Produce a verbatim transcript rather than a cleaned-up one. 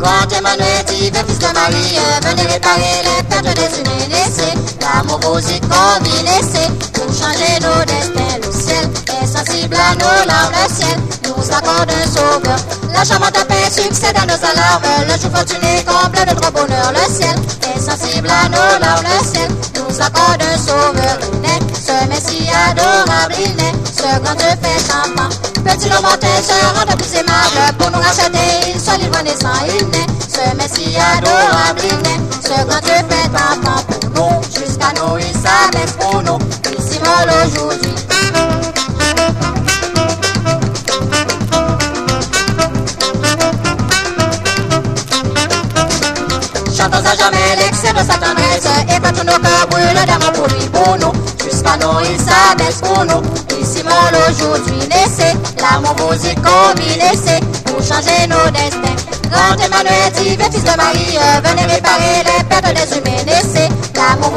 Grand Emmanuel, divin fils de Marie, venez réparer les pertes des unis laissés. L'amour vous y combinez, pour changer nos destins. Le ciel est sensible à nos larmes, le ciel nous accorde un sauveur. La charmante paix succède à nos alarmes, le jour fortuné comble de trop bonheur. Le ciel est sensible à nos larmes, le ciel nous accorde un sauveur. Il naît, ce Messie adorable, il naît, ce grand Dieu fait enfant. Petit l'homme mortel se rend plus aimable, pour nous racheter, il soit libre naissant. Il naît, ce Messie adorable, il naît, ce grand Dieu fait enfant pour nous, jusqu'à nous, il s'abaisse pour nous, ici mort aujourd'hui. Chantons à jamais l'excès de sa tendresse, et quand tous nos cœurs brûlent d'amour pour lui, pour nous, jusqu'à nous, il s'abaisse pour nous, ici mort aujourd'hui. Laissez l'amour vous y combiner, pour changer nos destins. Grand Emmanuel, divin fils de Marie, venez réparer les